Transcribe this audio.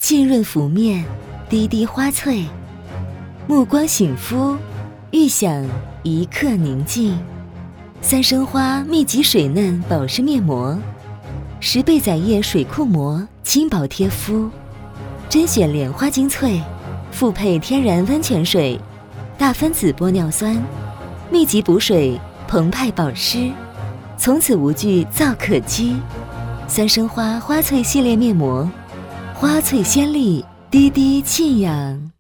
浸润拂面，滴滴花翠。目光醒肤，欲享一刻宁静。三生花密集水嫩保湿面膜，10倍载液水库膜，轻薄贴肤。甄选莲花精粹，复配天然温泉水，大分子玻尿酸，密集补水，澎湃保湿，从此无惧燥可肌。三生花花萃系列面膜，花萃鲜丽，滴滴沁养。